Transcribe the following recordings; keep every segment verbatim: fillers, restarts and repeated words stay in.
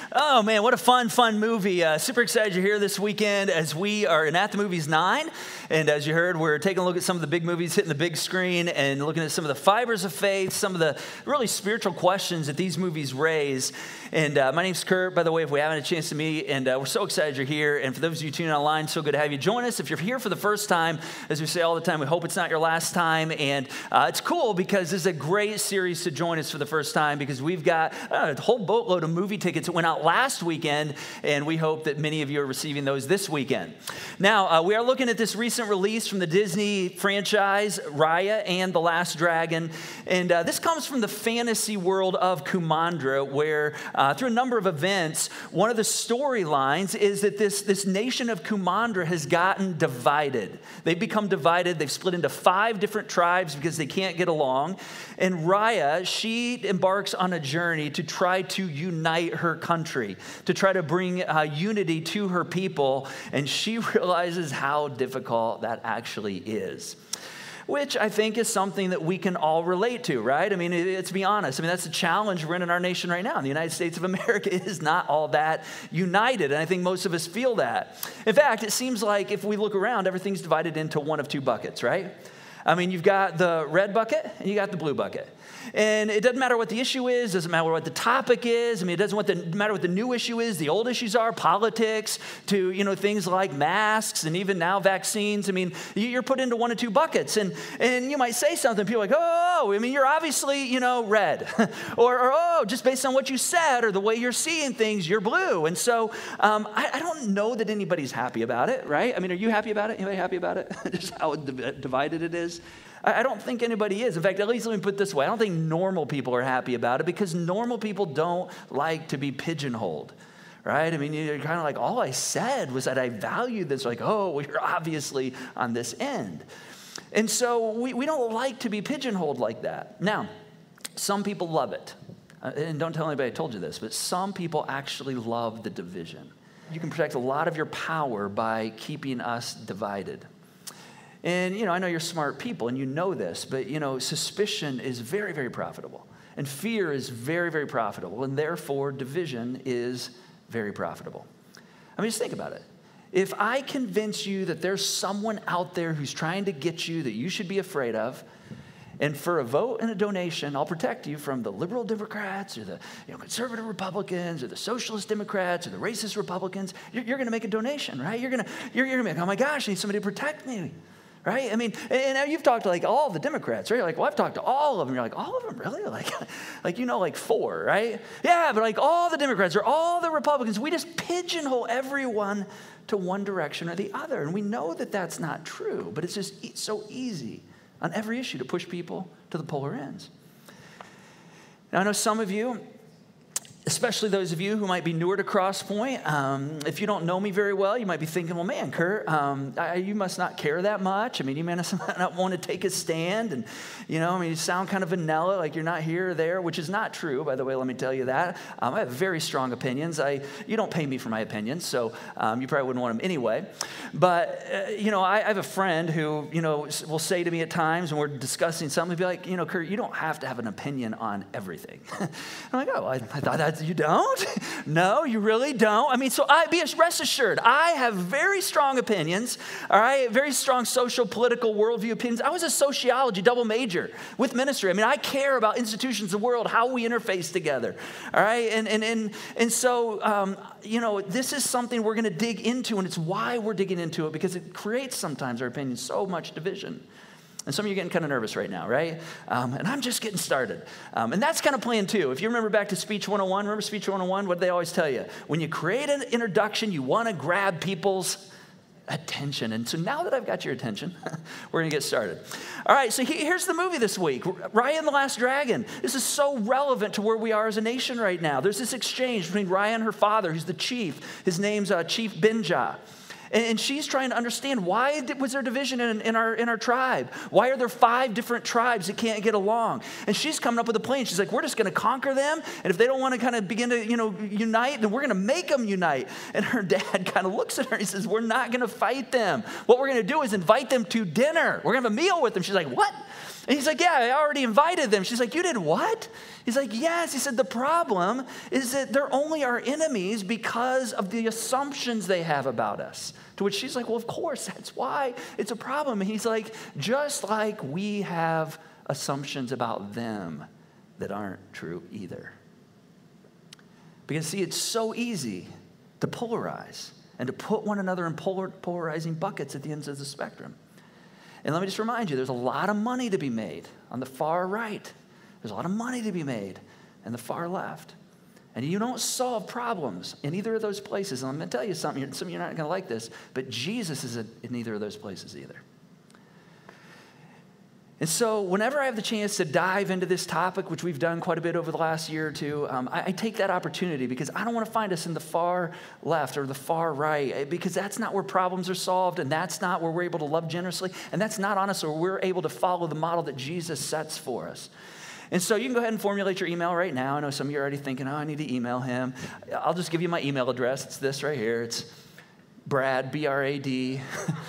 Oh man, what a fun, fun movie. Uh, super excited you're here this weekend as we are in At the Movies nine. And as you heard, we're taking a look at some of the big movies hitting the big screen and looking at some of the fibers of faith, some of the really spiritual questions that these movies raise. And uh, my name's Kurt, by the way, if we haven't had a chance to meet. And uh, we're so excited you're here. And for those of you tuning online, so good to have you join us. If you're here for the first time, as we say all the time, we hope it's not your last time. And uh, it's cool because this is a great series to join us for the first time because we've got uh, a whole boatload of movie tickets that went out last weekend, and we hope that many of you are receiving those this weekend. Now, uh, we are looking at this recent release from the Disney franchise, Raya and the Last Dragon, and uh, this comes from the fantasy world of Kumandra, where uh, through a number of events, one of the storylines is that this, this nation of Kumandra has gotten divided. They've become divided. They've split into five different tribes because they can't get along, and Raya, she embarks on a journey to try to unite her country, to try to bring uh, unity to her people, and she realizes how difficult that actually is. Which I think is something that we can all relate to, right? I mean, let's be honest. I mean, that's the challenge we're in in our nation right now. The United States of America is not all that united, and I think most of us feel that. In fact, it seems like if we look around, everything's divided into one of two buckets, right? I mean, you've got the red bucket and you got the blue bucket. And it doesn't matter what the issue is, doesn't matter what the topic is. I mean, it doesn't what the, matter what the new issue is, the old issues are, politics, to, you know, things like masks and even now vaccines. I mean, you're put into one or two buckets. And, and you might say something, people are like, oh, I mean, you're obviously, you know, red. or, or, oh, just based on what you said or the way you're seeing things, you're blue. And so um, I, I don't know that anybody's happy about it, right? I mean, are you happy about it? Anybody happy about it? Just how divided it is? I don't think anybody is. In fact, at least let me put it this way. I don't think normal people are happy about it because normal people don't like to be pigeonholed, right? I mean, you're kind of like, all I said was that I valued this. Like, oh, well, you're obviously on this end. And so we, we don't like to be pigeonholed like that. Now, some people love it. Uh, and don't tell anybody I told you this, but some people actually love the division. You can protect a lot of your power by keeping us divided. And, you know, I know you're smart people and you know this, but, you know, suspicion is very, very profitable. And fear is very, very profitable. And therefore, division is very profitable. I mean, just think about it. If I convince you that there's someone out there who's trying to get you that you should be afraid of, and for a vote and a donation, I'll protect you from the liberal Democrats or the you know, conservative Republicans or the socialist Democrats or the racist Republicans, you're, you're going to make a donation, right? You're going to you're, you're going to be like, oh my gosh, I need somebody to protect me. Right? I mean, and now you've talked to like all the Democrats, right? You're like, well, I've talked to all of them. You're like, all of them, really? Like, like you know, like four, right? Yeah, but like all the Democrats or all the Republicans, we just pigeonhole everyone to one direction or the other. And we know that that's not true, but it's just e- so easy on every issue to push people to the polar ends. Now, I know some of you, especially those of you who might be newer to Crosspoint, um, if you don't know me very well, you might be thinking, well, man, Kurt, um, I, you must not care that much. I mean, you may not want to take a stand. And, you know, I mean, you sound kind of vanilla, like you're not here or there, which is not true, by the way, let me tell you that. Um, I have very strong opinions. I You don't pay me for my opinions, so um, you probably wouldn't want them anyway. But, uh, you know, I, I have a friend who, you know, will say to me at times when we're discussing something, he'll be like, you know, Kurt, you don't have to have an opinion on everything. I'm like, oh, I, I thought that you don't? No, you really don't. I mean, so I be rest assured, I have very strong opinions, all right, very strong social, political, worldview opinions. I was a sociology double major with ministry. I mean, I care about institutions of the world, how we interface together, all right? And and and, and so, um, you know, this is something we're going to dig into, and it's why we're digging into it, because it creates sometimes, our opinions, so much division. And some of you are getting kind of nervous right now, right? Um, and I'm just getting started. Um, and that's kind of playing too. If you remember back to Speech one oh one, remember Speech one oh one? What did they always tell you? When you create an introduction, you want to grab people's attention. And so now that I've got your attention, we're going to get started. All right, so here's the movie this week, Raya and the Last Dragon. This is so relevant to where we are as a nation right now. There's this exchange between Raya and her father, who's the chief. His name's uh, Chief Benja. And she's trying to understand, why was there division in, in, our, in our tribe? Why are there five different tribes that can't get along? And she's coming up with a plan. She's like, we're just going to conquer them. And if they don't want to kind of begin to, you know, unite, then we're going to make them unite. And her dad kind of looks at her and he says, we're not going to fight them. What we're going to do is invite them to dinner. We're going to have a meal with them. She's like, what? And he's like, yeah, I already invited them. She's like, you did what? He's like, yes. He said, the problem is that they're only our enemies because of the assumptions they have about us. To which she's like, well, of course, that's why it's a problem. And he's like, just like we have assumptions about them that aren't true either. Because see, it's so easy to polarize and to put one another in polar, polarizing buckets at the ends of the spectrum. And let me just remind you, there's a lot of money to be made on the far right. There's a lot of money to be made on the far left. And you don't solve problems in either of those places. And I'm going to tell you something, some of you are not going to like this, but Jesus is in either of those places either. And so whenever I have the chance to dive into this topic, which we've done quite a bit over the last year or two, um, I, I take that opportunity because I don't want to find us in the far left or the far right, because that's not where problems are solved, and that's not where we're able to love generously, and that's not honestly where we're able to follow the model that Jesus sets for us. And so you can go ahead and formulate your email right now. I know some of you are already thinking, oh, I need to email him. I'll just give you my email address. It's this right here. It's Brad, B R A D.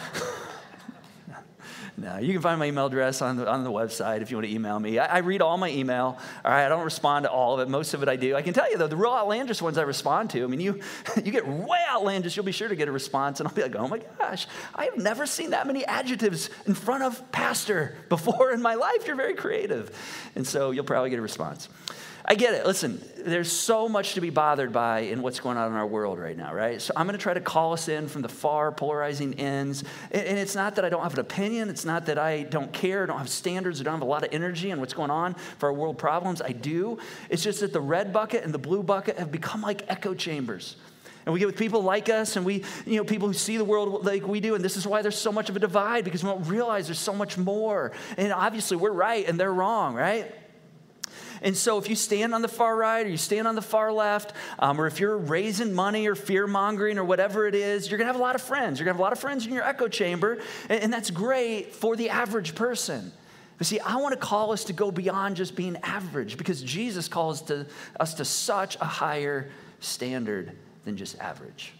No, you can find my email address on the, on the website if you want to email me. I, I read all my email. All right, I don't respond to all of it. Most of it I do. I can tell you, though, the real outlandish ones I respond to. I mean, you, you get way outlandish, you'll be sure to get a response. And I'll be like, oh, my gosh, I have never seen that many adjectives in front of pastor before in my life. You're very creative. And so you'll probably get a response. I get it. Listen, there's so much to be bothered by in what's going on in our world right now, right? So I'm going to try to call us in from the far polarizing ends. And it's not that I don't have an opinion. It's not that I don't care, don't have standards, or don't have a lot of energy on what's going on for our world problems. I do. It's just that the red bucket and the blue bucket have become like echo chambers. And we get with people like us, and we, you know, people who see the world like we do. And this is why there's so much of a divide, because we don't realize there's so much more. And obviously we're right and they're wrong, right? And so if you stand on the far right or you stand on the far left, um, or if you're raising money or fear-mongering or whatever it is, you're going to have a lot of friends. You're going to have a lot of friends in your echo chamber, and, and that's great for the average person. But see, I want to call us to go beyond just being average, because Jesus calls to, us to such a higher standard than just average.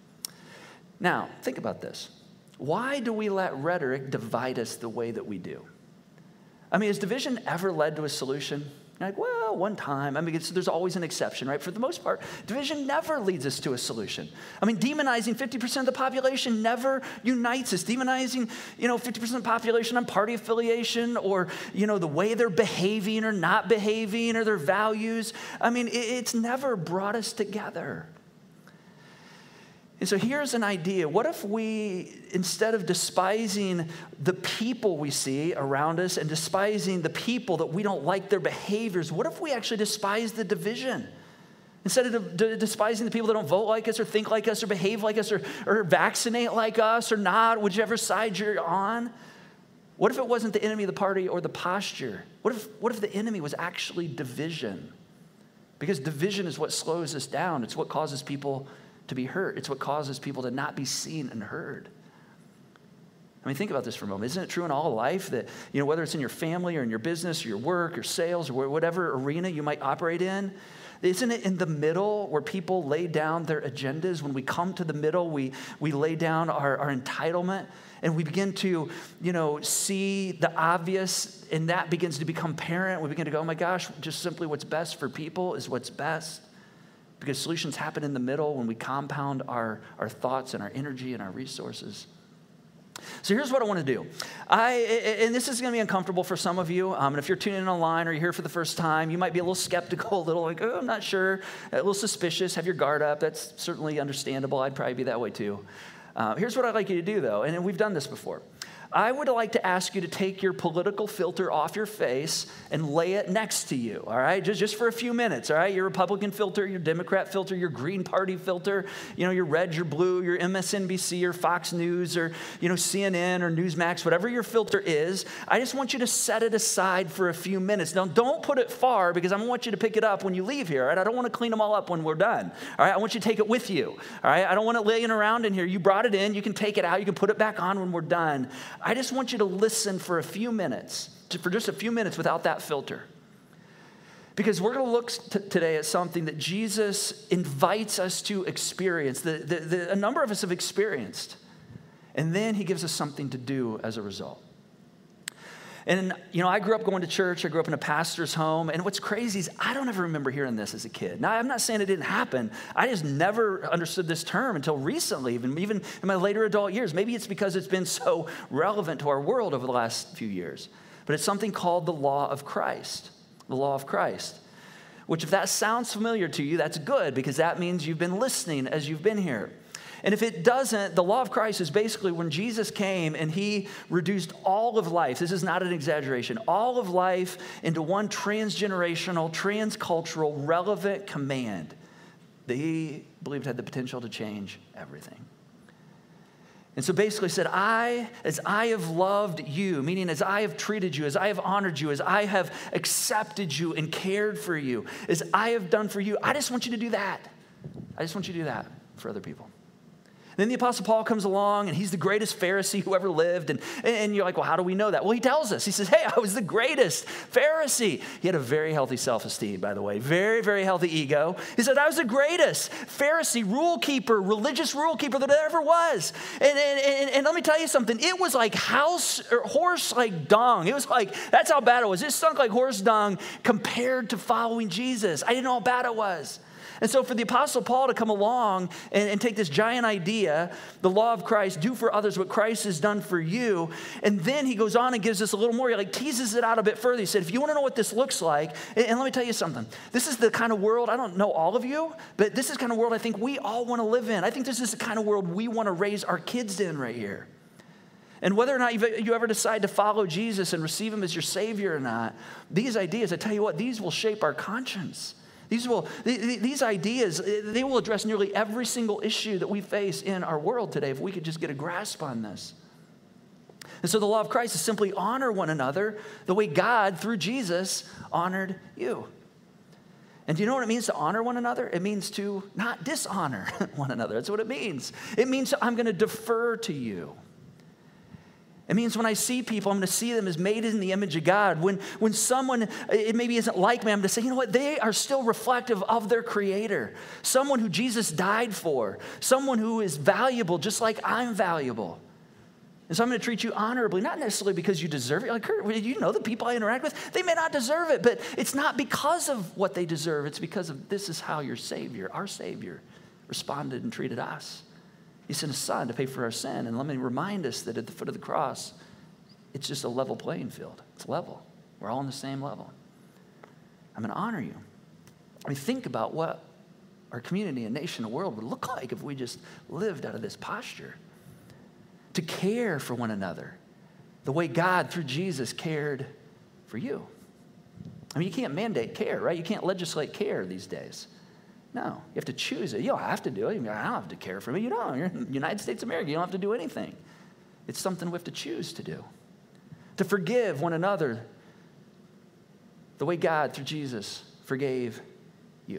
Now, think about this. Why do we let rhetoric divide us the way that we do? I mean, has division ever led to a solution? You're like, well, one time. I mean, it's, there's always an exception, right? For the most part, division never leads us to a solution. I mean, demonizing fifty percent of the population never unites us. Demonizing, you know, fifty percent of the population on party affiliation, or, you know, the way they're behaving or not behaving, or their values. I mean, it, it's never brought us together. And so here's an idea. What if we, instead of despising the people we see around us and despising the people that we don't like their behaviors, what if we actually despise the division? Instead of de- despising the people that don't vote like us or think like us or behave like us or, or vaccinate like us or not, whichever side you're on, what if it wasn't the enemy of the party or the posture? What if, what if the enemy was actually division? Because division is what slows us down. It's what causes people to be hurt. It's what causes people to not be seen and heard. I mean, think about this for a moment. Isn't it true in all life that, you know, whether it's in your family or in your business or your work or sales or whatever arena you might operate in, isn't it in the middle where people lay down their agendas? When we come to the middle, we, we lay down our, our entitlement, and we begin to, you know, see the obvious, and that begins to become apparent. We begin to go, oh my gosh, just simply what's best for people is what's best. Because solutions happen in the middle when we compound our, our thoughts and our energy and our resources. So here's what I want to do. I, and this is going to be uncomfortable for some of you. Um, and if you're tuning in online or you're here for the first time, you might be a little skeptical, a little like, oh, I'm not sure, a little suspicious, have your guard up. That's certainly understandable. I'd probably be that way too. Uh, here's what I'd like you to do, though, and we've done this before. I would like to ask you to take your political filter off your face and lay it next to you, all right? Just, just for a few minutes, all right? Your Republican filter, your Democrat filter, your Green Party filter, you know, your red, your blue, your M S N B C or Fox News or, you know, C N N or Newsmax, whatever your filter is. I just want you to set it aside for a few minutes. Now, don't put it far, because I want you to pick it up when you leave here, all right? I don't want to clean them all up when we're done, all right? I want you to take it with you, all right? I don't want it laying around in here. You brought it in. You can take it out. You can put it back on when we're done. I just want you to listen for a few minutes, for just a few minutes without that filter. Because we're going to look t- today at something that Jesus invites us to experience, that the, the, a number of us have experienced. And then he gives us something to do as a result. And, you know, I grew up going to church. I grew up in a pastor's home. And what's crazy is I don't ever remember hearing this as a kid. Now, I'm not saying it didn't happen. I just never understood this term until recently, even, even in my later adult years. Maybe it's because it's been so relevant to our world over the last few years. But it's something called the law of Christ, the law of Christ, which if that sounds familiar to you, that's good because that means you've been listening as you've been here. And if it doesn't, the law of Christ is basically when Jesus came and he reduced all of life, this is not an exaggeration, all of life into one transgenerational, transcultural, relevant command that he believed had the potential to change everything. And so basically said, I, as I have loved you, meaning as I have treated you, as I have honored you, as I have accepted you and cared for you, as I have done for you, I just want you to do that. I just want you to do that for other people. Then the Apostle Paul comes along, and he's the greatest Pharisee who ever lived. And, and you're like, well, how do we know that? Well, he tells us. He says, hey, I was the greatest Pharisee. He had a very healthy self-esteem, by the way. Very, very healthy ego. He said, I was the greatest Pharisee, rule keeper, religious rule keeper that there ever was. And, and, and, and let me tell you something. It was like house or horse like dung. It was like, that's how bad it was. It stunk like horse dung compared to following Jesus. I didn't know how bad it was. And so for the Apostle Paul to come along and, and take this giant idea, the law of Christ, do for others what Christ has done for you, and then he goes on and gives us a little more, he like teases it out a bit further. He said, if you want to know what this looks like, and, and let me tell you something, this is the kind of world, I don't know all of you, but this is the kind of world I think we all want to live in. I think this is the kind of world we want to raise our kids in right here. And whether or not you ever decide to follow Jesus and receive him as your Savior or not, these ideas, I tell you what, these will shape our conscience. These will, these ideas, they will address nearly every single issue that we face in our world today if we could just get a grasp on this. And so the law of Christ is simply honor one another the way God, through Jesus, honored you. And do you know what it means to honor one another? It means to not dishonor one another. That's what it means. It means I'm going to defer to you. It means when I see people, I'm going to see them as made in the image of God. When, when someone, it maybe isn't like me, I'm going to say, you know what, they are still reflective of their Creator. Someone who Jesus died for. Someone who is valuable just like I'm valuable. And so I'm going to treat you honorably, not necessarily because you deserve it. Like, Kurt, you know the people I interact with, they may not deserve it, but it's not because of what they deserve. It's because of this is how your Savior, our Savior, responded and treated us. He sent his son to pay for our sin. And let me remind us that at the foot of the cross, it's just a level playing field. It's level. We're all on the same level. I'm going to honor you. I mean, think about what our community and nation and world would look like if we just lived out of this posture. To care for one another the way God, through Jesus, cared for you. I mean, you can't mandate care, right? You can't legislate care these days. No, you have to choose it. You don't have to do it. I don't have to care for me. You don't. You're in the United States of America. You don't have to do anything. It's something we have to choose to do. To forgive one another the way God, through Jesus, forgave you.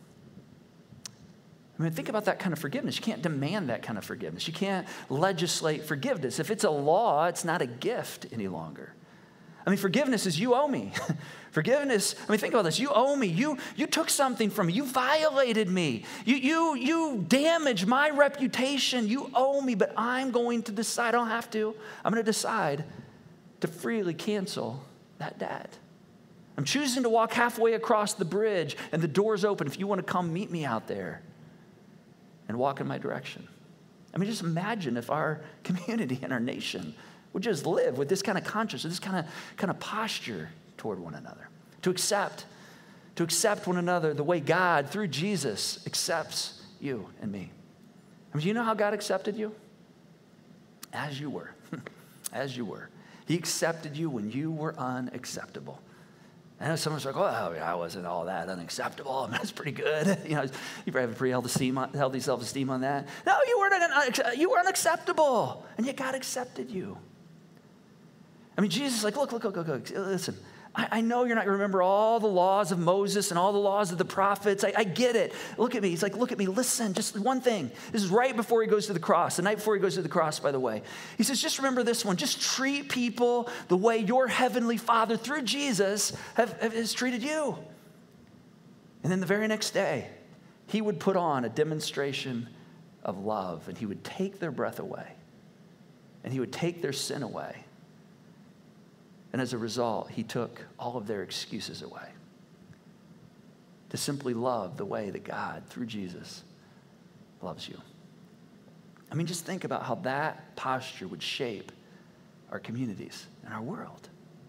I mean, think about that kind of forgiveness. You can't demand that kind of forgiveness. You can't legislate forgiveness. If it's a law, it's not a gift any longer. I mean, forgiveness is you owe me. Forgiveness, I mean, think about this. You owe me. You, you took something from me. You violated me. You, you, you damaged my reputation. You owe me, but I'm going to decide. I don't have to. I'm going to decide to freely cancel that debt. I'm choosing to walk halfway across the bridge, and the door's open if you want to come meet me out there and walk in my direction. I mean, just imagine if our community and our nation would just live with this kind of conscience, this kind of, kind of posture toward one another. To accept, to accept one another the way God, through Jesus, accepts you and me. I mean, do you know how God accepted you? As you were. As you were. He accepted you when you were unacceptable. I know someone's like, oh, I wasn't all that unacceptable. I mean, that's pretty good. You know, you probably have a pretty healthy, healthy self-esteem on that. No, you weren't, you were unacceptable, and yet God accepted you. I mean, Jesus is like, look, look, look, look, look. Listen, I, I know you're not going to remember all the laws of Moses and all the laws of the prophets. I, I get it. Look at me. He's like, look at me. Listen, just one thing. This is right before he goes to the cross, the night before he goes to the cross, by the way. He says, just remember this one. Just treat people the way your heavenly Father, through Jesus, have, have, has treated you. And then the very next day, he would put on a demonstration of love, and he would take their breath away, and he would take their sin away. And as a result, he took all of their excuses away to simply love the way that God, through Jesus, loves you. I mean, just think about how that posture would shape our communities and our world.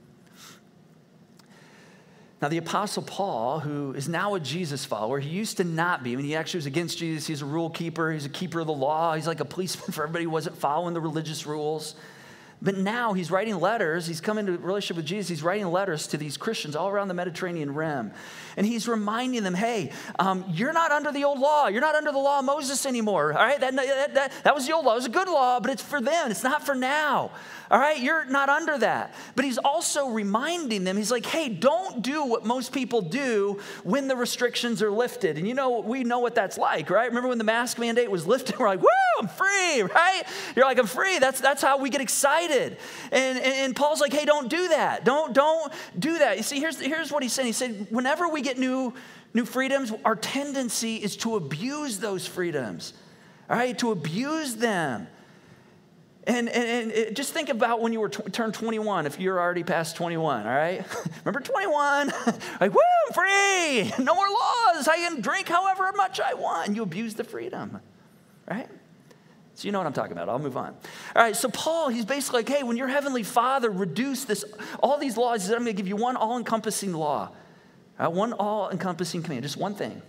Now, the Apostle Paul, who is now a Jesus follower, he used to not be. I mean, he actually was against Jesus. He's a rule keeper. He's a keeper of the law. He's like a policeman for everybody who wasn't following the religious rules. But now he's writing letters. He's come into a relationship with Jesus. He's writing letters to these Christians all around the Mediterranean Rim. And he's reminding them, hey, um, you're not under the old law. You're not under the law of Moses anymore. All right, that, that, that, that was the old law. It was a good law, but it's for them. It's not for now. All right, you're not under that. But he's also reminding them, he's like, hey, don't do what most people do when the restrictions are lifted. And you know, we know what that's like, right? Remember when the mask mandate was lifted? We're like, woo, I'm free, right? You're like, I'm free. That's that's how we get excited. And, and, and Paul's like, hey, don't do that. Don't, don't do that. You see, here's, here's what he's saying. He said, whenever we get new, new freedoms, our tendency is to abuse those freedoms, all right? To abuse them. And, and, and just think about when you were t- turned twenty-one, if you're already past twenty-one, all right? Remember twenty-one? Like, woo, I'm free. No more laws. I can drink however much I want. And you abuse the freedom, right? So you know what I'm talking about. I'll move on. All right, so Paul, he's basically like, hey, when your heavenly Father reduced this, all these laws, he said, I'm going to give you one all-encompassing law, right? One all-encompassing command, just one thing.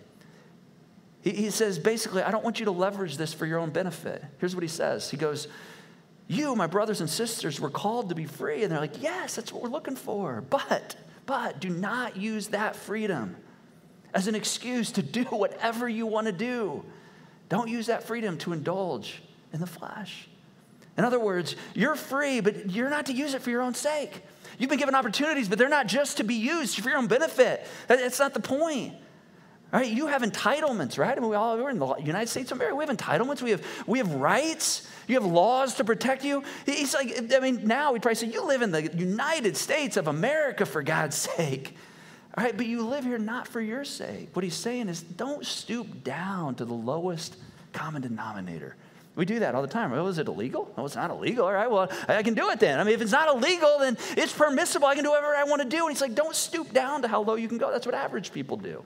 He, he says, basically, I don't want you to leverage this for your own benefit. Here's what he says. He goes, you, my brothers and sisters, were called to be free. And they're like, yes, that's what we're looking for. But, but do not use that freedom as an excuse to do whatever you want to do. Don't use that freedom to indulge in the flesh. In other words, you're free, but you're not to use it for your own sake. You've been given opportunities, but they're not just to be used for your own benefit. That's not the point. All right, you have entitlements, right? I mean, we all, we're in the United States of America. We have entitlements. We have, we have rights. You have laws to protect you. He's like, I mean, now we'd probably say, you live in the United States of America, for God's sake. All right, but you live here not for your sake. What he's saying is, don't stoop down to the lowest common denominator. We do that all the time. Well, is it illegal? No, it's not illegal. All right, well, I can do it then. I mean, if it's not illegal, then it's permissible. I can do whatever I want to do. And he's like, don't stoop down to how low you can go. That's what average people do.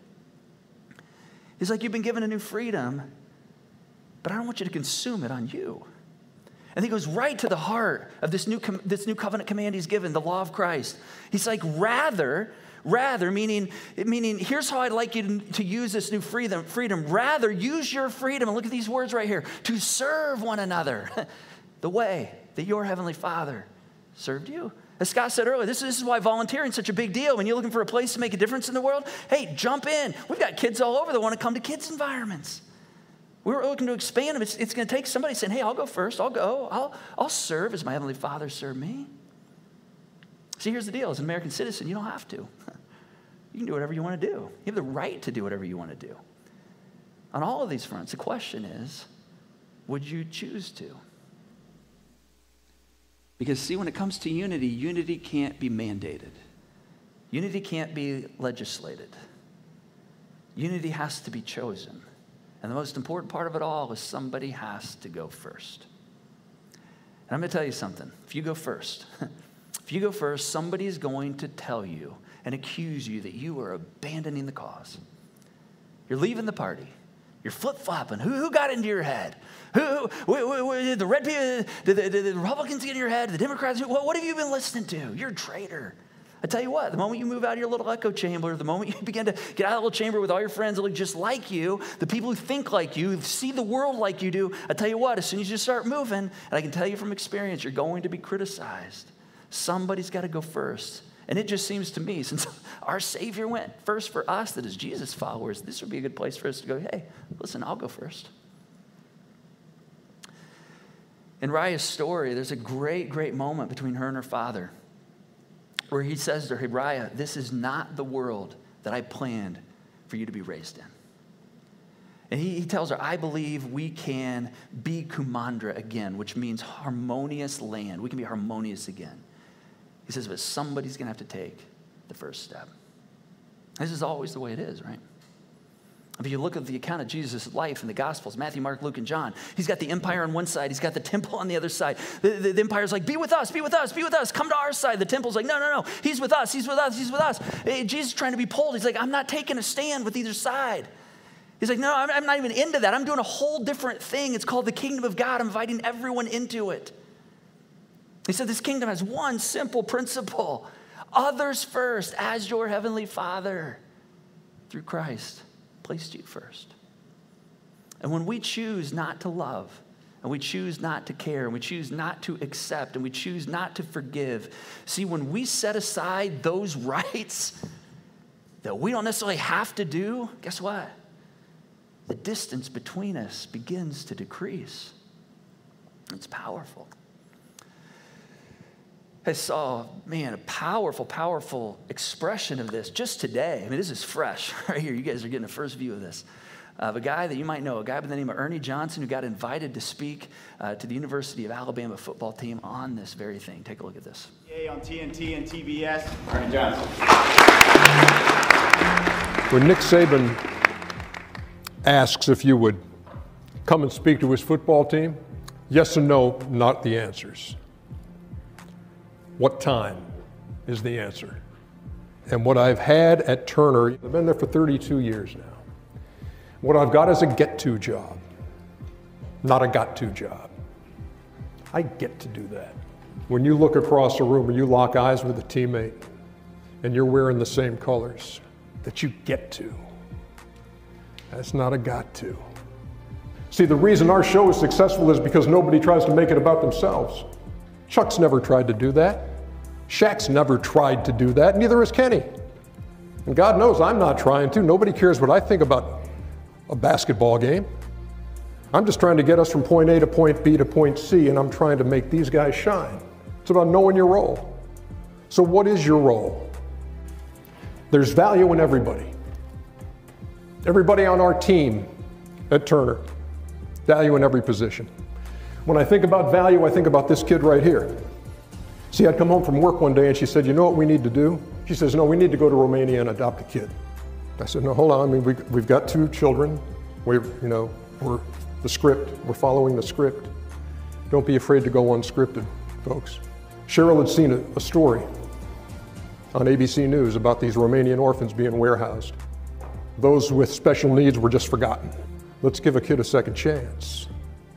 He's like, you've been given a new freedom, but I don't want you to consume it on you. And he goes right to the heart of this new, com- this new covenant command he's given, the law of Christ. He's like, rather, rather, meaning, meaning here's how I'd like you to, to use this new freedom, freedom. Rather, use your freedom, and look at these words right here, to serve one another the way that your heavenly Father served you. As Scott said earlier, this, this is why volunteering is such a big deal. When you're looking for a place to make a difference in the world, hey, jump in. We've got kids all over that want to come to kids' environments. We're looking to expand them. It's, it's going to take somebody saying, hey, I'll go first. I'll go. I'll, I'll serve as my heavenly Father served me. See, here's the deal. As an American citizen, you don't have to. You can do whatever you want to do. You have the right to do whatever you want to do. On all of these fronts, the question is, would you choose to? Because, see, when it comes to unity, unity can't be mandated. Unity can't be legislated. Unity has to be chosen. And the most important part of it all is somebody has to go first. And I'm going to tell you something. If you go first, if you go first, somebody's going to tell you and accuse you that you are abandoning the cause. You're leaving the party. You're flip-flopping. Who, who got into your head? Who, who, who, who the red people, did the, did the Republicans get in your head? The Democrats? What, what have you been listening to? You're a traitor. I tell you what, the moment you move out of your little echo chamber, the moment you begin to get out of the little chamber with all your friends that look just like you, the people who think like you, see the world like you do, I tell you what, as soon as you start moving, and I can tell you from experience, you're going to be criticized. Somebody's got to go first. And it just seems to me, since our Savior went first for us, that as Jesus followers, this would be a good place for us to go, hey, listen, I'll go first. In Raya's story, there's a great, great moment between her and her father where he says to her, hey, Raya, this is not the world that I planned for you to be raised in. And he, he tells her, I believe we can be Kumandra again, which means harmonious land. We can be harmonious again. He says, but somebody's going to have to take the first step. This is always the way it is, right? If you look at the account of Jesus' life in the Gospels, Matthew, Mark, Luke, and John, he's got the empire on one side, he's got the temple on the other side. The, the, the empire's like, be with us, be with us, be with us, come to our side. The temple's like, no, no, no, he's with us, he's with us, he's with us. Hey, Jesus is trying to be pulled. He's like, I'm not taking a stand with either side. He's like, no, I'm, I'm not even into that. I'm doing a whole different thing. It's called the kingdom of God. I'm inviting everyone into it. He said this kingdom has one simple principle. Others first, as your heavenly Father, through Christ, placed you first. And when we choose not to love, and we choose not to care, and we choose not to accept, and we choose not to forgive, see, when we set aside those rights that we don't necessarily have to do, guess what? The distance between us begins to decrease. It's powerful. I saw, man, a powerful, powerful expression of this just today. I mean, this is fresh right here. You guys are getting a first view of this. Of a guy that you might know, a guy by the name of Ernie Johnson, who got invited to speak uh, to the University of Alabama football team on this very thing. Take a look at this. Yay on T N T and T B S, Ernie Johnson. When Nick Saban asks if you would come and speak to his football team, yes and no, not the answers. What time is the answer? And what I've had at Turner, I've been there for thirty-two years now. What I've got is a get-to job, not a got-to job. I get to do that. When you look across a room or you lock eyes with a teammate and you're wearing the same colors, that you get to. That's not a got to. See, the reason our show is successful is because nobody tries to make it about themselves. Chuck's never tried to do that. Shaq's never tried to do that, neither has Kenny. And God knows I'm not trying to. Nobody cares what I think about a basketball game. I'm just trying to get us from point A to point B to point C, and I'm trying to make these guys shine. It's about knowing your role. So what is your role? There's value in everybody. Everybody on our team at Turner, value in every position. When I think about value, I think about this kid right here. See, I'd come home from work one day and she said, you know what we need to do? She says, no, we need to go to Romania and adopt a kid. I said, no, hold on. I mean, we, we've got two children. We're, you know, we're the script. We're following the script. Don't be afraid to go unscripted, folks. Cheryl had seen a, a story on A B C News about these Romanian orphans being warehoused. Those with special needs were just forgotten. Let's give a kid a second chance.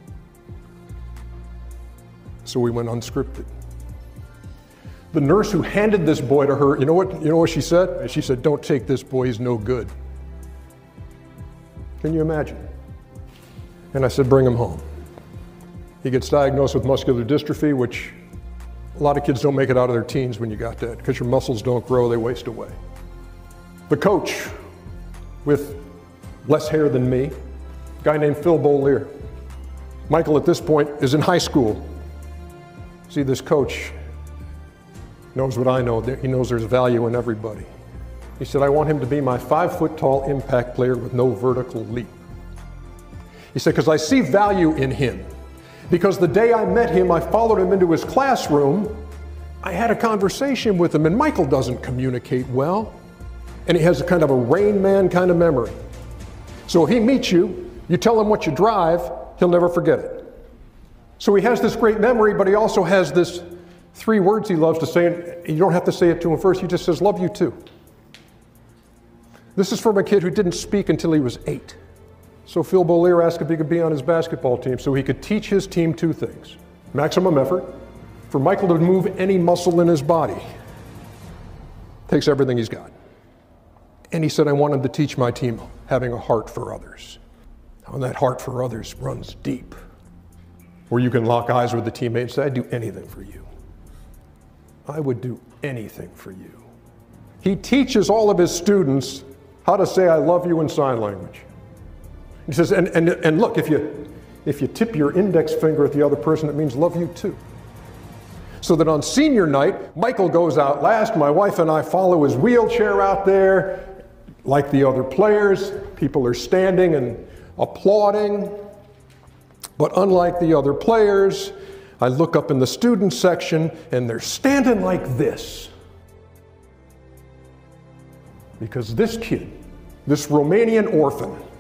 So we went unscripted. The nurse who handed this boy to her, you know what, you know what she said? She said, don't take this boy, he's no good. Can you imagine? And I said, bring him home. He gets diagnosed with muscular dystrophy, which a lot of kids don't make it out of their teens when you got that, because your muscles don't grow, they waste away. The coach, with less hair than me, a guy named Phil Beaulieu. Michael at this point is in high school. See, this coach knows what I know. He knows there's value in everybody. He said, I want him to be my five foot tall impact player with no vertical leap. He said, because I see value in him. Because the day I met him, I followed him into his classroom. I had a conversation with him, and Michael doesn't communicate well. And he has a kind of a Rain Man kind of memory. So if he meets you, you tell him what you drive, he'll never forget it. So he has this great memory, but he also has this three words he loves to say, and you don't have to say it to him first, he just says, love you too. This is from a kid who didn't speak until he was eight. So Phil Beaulieu asked if he could be on his basketball team so he could teach his team two things. Maximum effort, for Michael to move any muscle in his body. Takes everything he's got. And he said, I want him to teach my team having a heart for others. And that heart for others runs deep, where you can lock eyes with the teammate and say, I'd do anything for you. I would do anything for you. He teaches all of his students how to say I love you in sign language. He says, and, and, and look, if you, if you tip your index finger at the other person, it means love you too. So that on senior night, Michael goes out last, my wife and I follow his wheelchair out there. Like the other players, people are standing and applauding. But unlike the other players, I look up in the student section and they're standing like this. Because this kid, this Romanian orphan,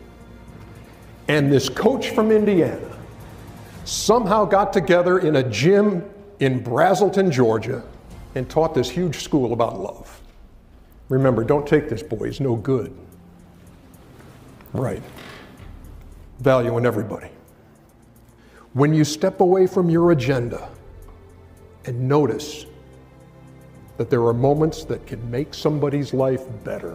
and this coach from Indiana somehow got together in a gym in Brazelton, Georgia, and taught this huge school about love. Remember, don't take this boy, he's no good. Right. Value in everybody. When you step away from your agenda and notice that there are moments that can make somebody's life better.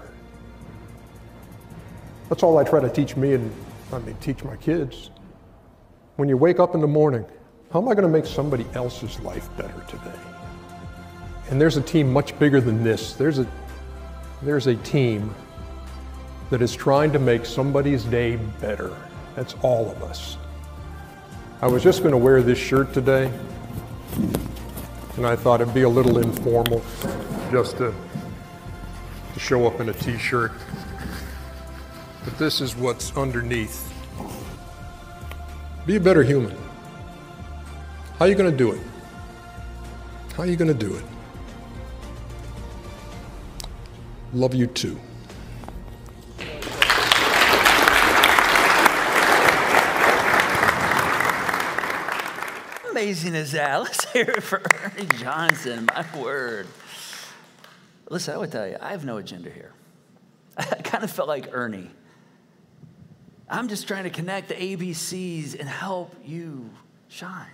That's all I try to teach me and I mean teach my kids. When you wake up in the morning, how am I going to make somebody else's life better today? And there's a team much bigger than this. There's a there's a team that is trying to make somebody's day better. That's all of us. I was just going to wear this shirt today, and I thought it'd be a little informal just to, to show up in a t-shirt. But this is what's underneath. Be a better human. How are you going to do it? How are you going to do it? Love you too. Amazing is that? Let's hear it for Ernie Johnson, my word. Listen, I would tell you, I have no agenda here. I kind of felt like Ernie. I'm just trying to connect the A B Cs and help you shine.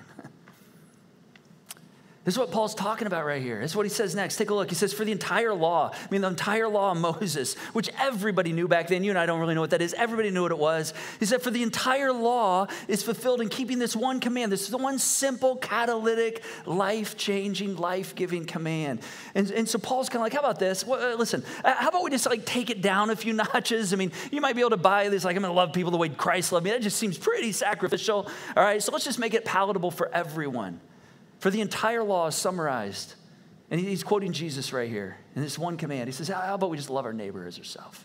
This is what Paul's talking about right here. This is what he says next. Take a look. He says, for the entire law, I mean, the entire law of Moses, which everybody knew back then. You and I don't really know what that is. Everybody knew what it was. He said, for the entire law is fulfilled in keeping this one command. This is the one simple, catalytic, life-changing, life-giving command. And, and so Paul's kind of like, how about this? Well, uh, listen, uh, how about we just like take it down a few notches? I mean, you might be able to buy this, like, I'm going to love people the way Christ loved me. That just seems pretty sacrificial. All right, so let's just make it palatable for everyone. For the entire law is summarized. And he's quoting Jesus right here in this one command. He says, how about we just love our neighbor as ourselves?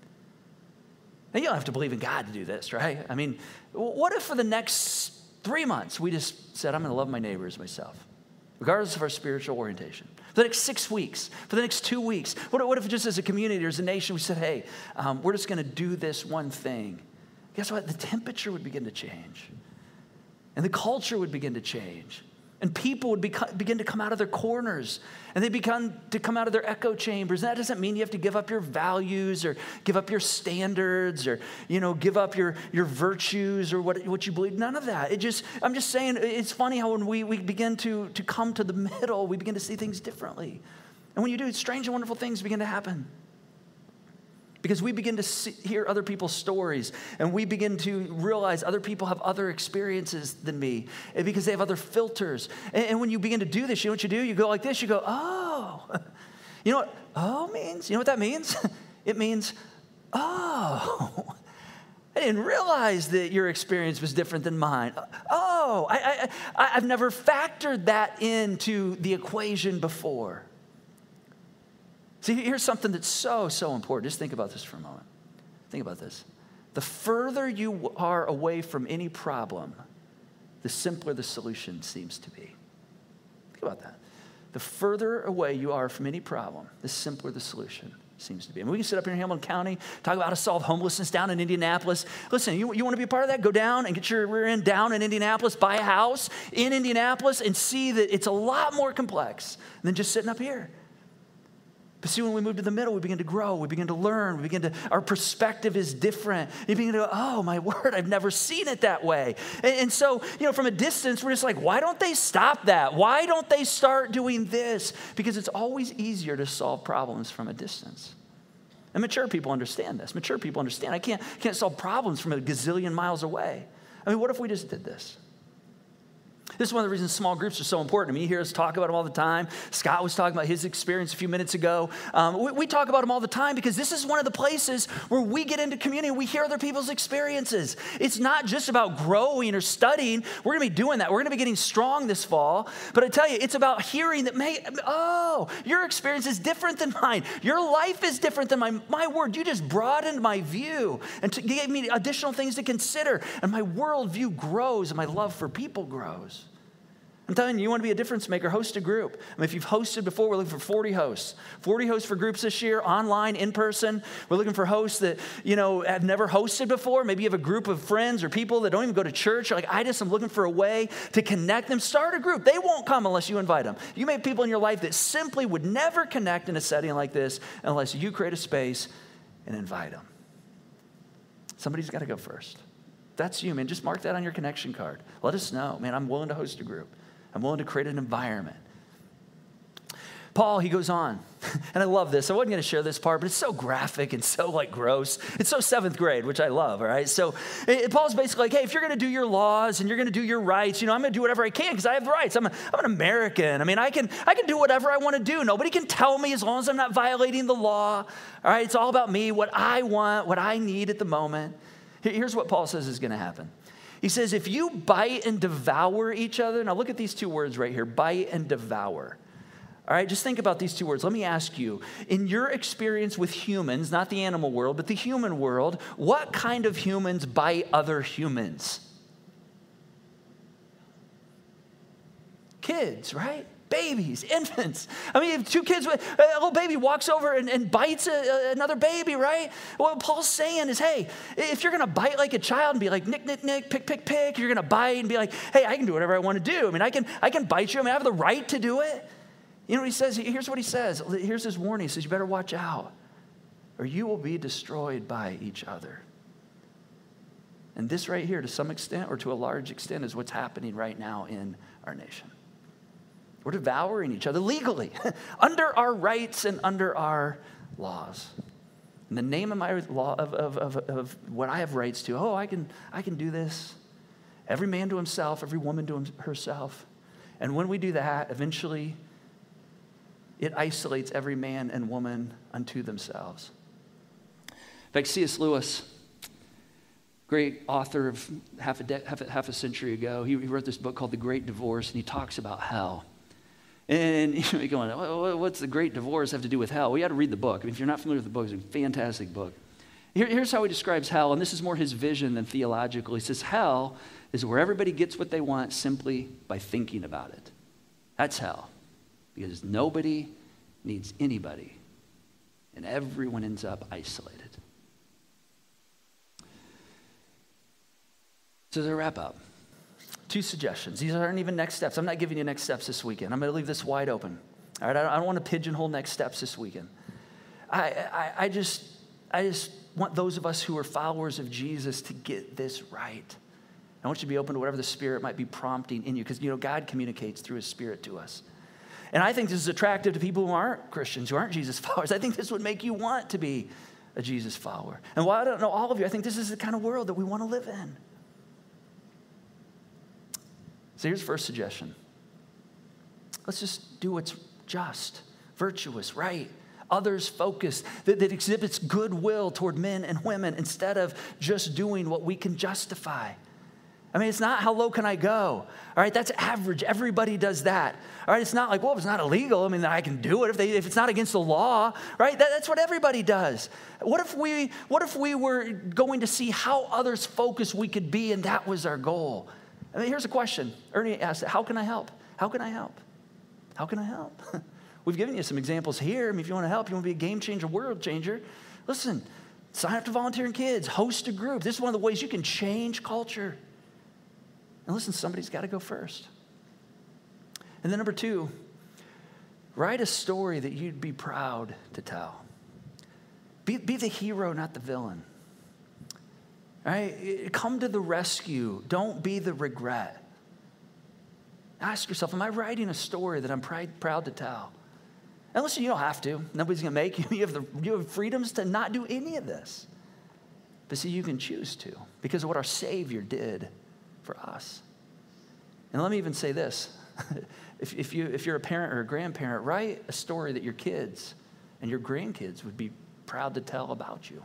Now, you don't have to believe in God to do this, right? I mean, what if for the next three months we just said, I'm going to love my neighbor as myself, regardless of our spiritual orientation? For the next six weeks, for the next two weeks, what, what if just as a community or as a nation we said, hey, um, we're just going to do this one thing? Guess what? The temperature would begin to change. And the culture would begin to change. And people would beca- begin to come out of their corners, and they begin to come out of their echo chambers. And that doesn't mean you have to give up your values or give up your standards or, you know, give up your, your virtues or what, what you believe. None of that. It just, I'm just saying, it's funny how when we, we begin to, to come to the middle, we begin to see things differently. And when you do, strange and wonderful things begin to happen. Because we begin to see, hear other people's stories, and we begin to realize other people have other experiences than me, and because they have other filters. And, and when you begin to do this, you know what you do? You go like this. You go, oh. You know what oh means? You know what that means? It means, oh. I didn't realize that your experience was different than mine. Oh, I, I, I've never factored that into the equation before. See, here's something that's so, so important. Just think about this for a moment. Think about this. The further you are away from any problem, the simpler the solution seems to be. Think about that. The further away you are from any problem, the simpler the solution seems to be. I mean, we can sit up here in Hamilton County, talk about how to solve homelessness down in Indianapolis. Listen, you, you want to be a part of that? Go down and get your rear end down in Indianapolis, buy a house in Indianapolis, and see that it's a lot more complex than just sitting up here. But see, when we move to the middle, we begin to grow. We begin to learn. We begin to, our perspective is different. You begin to go, oh, my word, I've never seen it that way. And, and so, you know, from a distance, we're just like, why don't they stop that? Why don't they start doing this? Because it's always easier to solve problems from a distance. And mature people understand this. Mature people understand I can't, can't solve problems from a gazillion miles away. I mean, what if we just did this? This is one of the reasons small groups are so important to me. You hear us talk about them all the time. Scott was talking about his experience a few minutes ago. Um, we, we talk about them all the time because this is one of the places where we get into community and we hear other people's experiences. It's not just about growing or studying. We're going to be doing that. We're going to be getting strong this fall. But I tell you, it's about hearing that, may, oh, your experience is different than mine. Your life is different than mine. My word, you just broadened my view and to, gave me additional things to consider. And my worldview grows and my love for people grows. I'm telling you, you want to be a difference maker, host a group. I mean, if you've hosted before, we're looking for forty hosts. forty hosts for groups this year, online, in person. We're looking for hosts that, you know, have never hosted before. Maybe you have a group of friends or people that don't even go to church. You're like, I just am looking for a way to connect them. Start a group. They won't come unless you invite them. You may have people in your life that simply would never connect in a setting like this unless you create a space and invite them. Somebody's got to go first. That's you, man. Just mark that on your connection card. Let us know, man, I'm willing to host a group. I'm willing to create an environment. Paul, he goes on, and I love this. I wasn't going to share this part, but it's so graphic and so like gross. It's so seventh grade, which I love, all right? So it, Paul's basically like, hey, if you're going to do your laws and you're going to do your rights, you know, I'm going to do whatever I can because I have the rights. I'm, a, I'm an American. I mean, I can, I can do whatever I want to do. Nobody can tell me as long as I'm not violating the law, all right? It's all about me, what I want, what I need at the moment. Here's what Paul says is going to happen. He says, if you bite and devour each other, now look at these two words right here, bite and devour. All right, just think about these two words. Let me ask you, in your experience with humans, not the animal world, but the human world, what kind of humans bite other humans? Kids, right? Babies, infants. I mean, if two kids, a little baby walks over and, and bites a, a, another baby, right? What Paul's saying is, hey, if you're going to bite like a child and be like, nick, nick, nick, pick, pick, pick, you're going to bite and be like, hey, I can do whatever I want to do. I mean, I can, I can bite you. I mean, I have the right to do it. You know what he says? Here's what he says. Here's his warning. He says, you better watch out or you will be destroyed by each other. And this right here, to some extent or to a large extent, is what's happening right now in our nation. We're devouring each other legally, under our rights and under our laws. In the name of my law, of, of, of, of what I have rights to, oh, I can, I can do this. Every man to himself, every woman to him, herself. And when we do that, eventually, it isolates every man and woman unto themselves. In fact, C S Lewis, great author of half a, de- half a, half a century ago, he, he wrote this book called The Great Divorce, and he talks about hell. And you know, you're going, what's the Great Divorce have to do with hell? Well, you got to read the book. I mean, if you're not familiar with the book, it's a fantastic book. Here, here's how he describes hell, and this is more his vision than theological. He says, hell is where everybody gets what they want simply by thinking about it. That's hell, because nobody needs anybody, and everyone ends up isolated. So to wrap up, two suggestions. These aren't even next steps. I'm not giving you next steps this weekend. I'm going to leave this wide open. All right, I don't, I don't want to pigeonhole next steps this weekend. I, I, I just, I just want those of us who are followers of Jesus to get this right. I want you to be open to whatever the Spirit might be prompting in you, because you know God communicates through His Spirit to us. And I think this is attractive to people who aren't Christians, who aren't Jesus followers. I think this would make you want to be a Jesus follower. And while I don't know all of you, I think this is the kind of world that we want to live in. So here's the first suggestion. Let's just do what's just, virtuous, right, others focused, that, that exhibits goodwill toward men and women instead of just doing what we can justify. I mean, it's not how low can I go, all right? That's average. Everybody does that, all right? It's not like, well, if it's not illegal, I mean, I can do it. If, they, if it's not against the law, right? That, that's what everybody does. What if we, what if we were going to see how others focused we could be and that was our goal? I mean, here's a question. Ernie asked, how can I help? How can I help? How can I help? We've given you some examples here. I mean, if you want to help, you want to be a game changer, world changer, listen, sign up to volunteering kids, host a group. This is one of the ways you can change culture. And listen, somebody's got to go first. And then number two, write a story that you'd be proud to tell. Be, be the hero, not the villain. All right? Come to the rescue. Don't be the regret. Ask yourself, am I writing a story that I'm proud, proud to tell? And listen, you don't have to. Nobody's going to make you. You have, the, you have freedoms to not do any of this. But see, you can choose to because of what our Savior did for us. And let me even say this. if, if, you, if you're a parent or a grandparent, write a story that your kids and your grandkids would be proud to tell about you.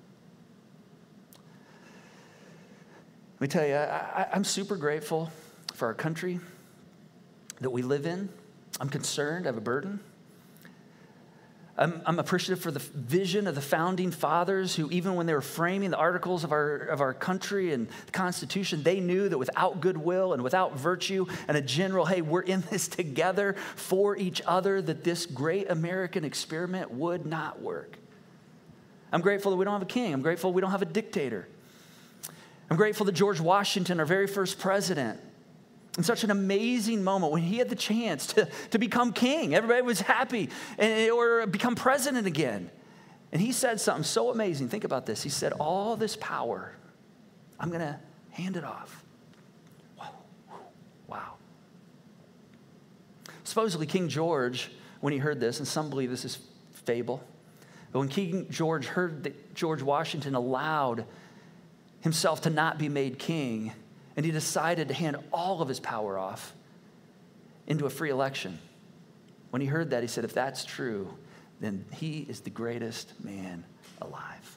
Let me tell you, I, I'm super grateful for our country that we live in. I'm concerned, I have a burden. I'm, I'm appreciative for the vision of the founding fathers who, even when they were framing the articles of our, of our country and the Constitution, they knew that without goodwill and without virtue and a general, hey, we're in this together for each other, that this great American experiment would not work. I'm grateful that we don't have a king. I'm grateful we don't have a dictator. I'm grateful that George Washington, our very first president, in such an amazing moment when he had the chance to, to become king, everybody was happy, and, or become president again. And he said something so amazing. Think about this. He said, all this power, I'm going to hand it off. Wow. Wow. Supposedly King George, when he heard this, and some believe this is fable, but when King George heard that George Washington allowed himself to not be made king, and he decided to hand all of his power off into a free election. When he heard that, he said, if that's true, then he is the greatest man alive.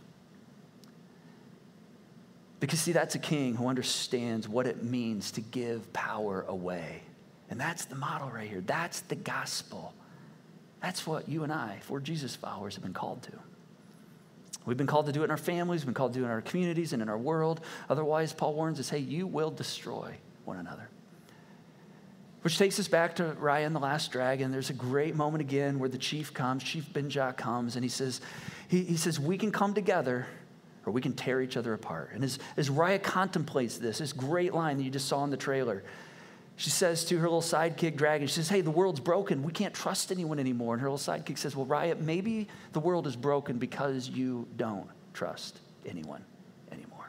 Because see, that's a king who understands what it means to give power away. And that's the model right here. That's the gospel. That's what you and I, if we're Jesus followers, have been called to. We've been called to do it in our families. We've been called to do it in our communities and in our world. Otherwise, Paul warns us, hey, you will destroy one another. Which takes us back to Raya and the Last Dragon. There's a great moment again where the chief comes, Chief Benja comes, and he says, he, he says, we can come together or we can tear each other apart. And as, as Raya contemplates this, this great line that you just saw in the trailer, she says to her little sidekick, Dragon, she says, hey, the world's broken. We can't trust anyone anymore. And her little sidekick says, well, Raya, maybe the world is broken because you don't trust anyone anymore.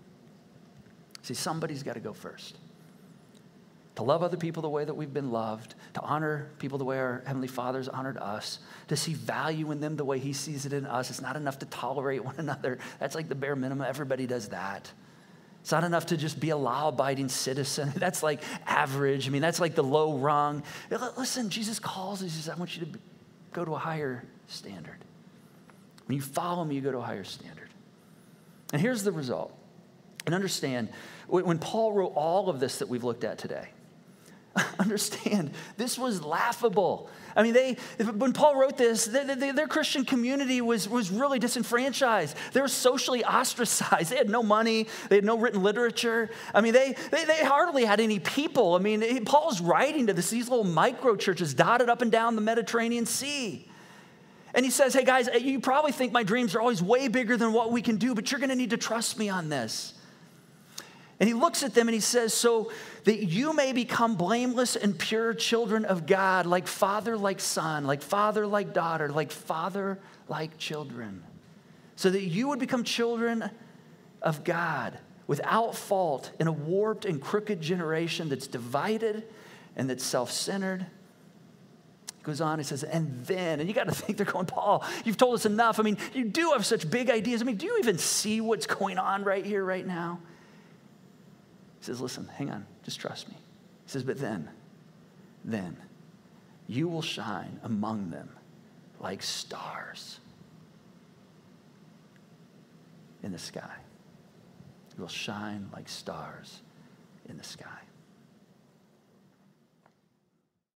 See, somebody's got to go first. To love other people the way that we've been loved, to honor people the way our Heavenly Father's honored us, to see value in them the way he sees it in us. It's not enough to tolerate one another. That's like the bare minimum. Everybody does that. It's not enough to just be a law-abiding citizen. That's like average. I mean, that's like the low rung. Listen, Jesus calls us. He says, I want you to go to a higher standard. When you follow me, you go to a higher standard. And here's the result. And understand, when Paul wrote all of this that we've looked at today, understand, this was laughable. I mean, they when Paul wrote this, they, they, their Christian community was, was really disenfranchised. They were socially ostracized. They had no money. They had no written literature. I mean, they, they, they hardly had any people. I mean, Paul's writing to this, these little micro churches dotted up and down the Mediterranean Sea. And he says, hey, guys, you probably think my dreams are always way bigger than what we can do, but you're going to need to trust me on this. And he looks at them and he says, so that you may become blameless and pure children of God, like father, like son, like father, like daughter, like father, like children. So that you would become children of God without fault in a warped and crooked generation that's divided and that's self-centered. He goes on, he says, and then, and you got to think, they're going, Paul, you've told us enough. I mean, you do have such big ideas. I mean, do you even see what's going on right here, right now? He says, listen, hang on, just trust me. He says, but then, then you will shine among them like stars in the sky. You will shine like stars in the sky.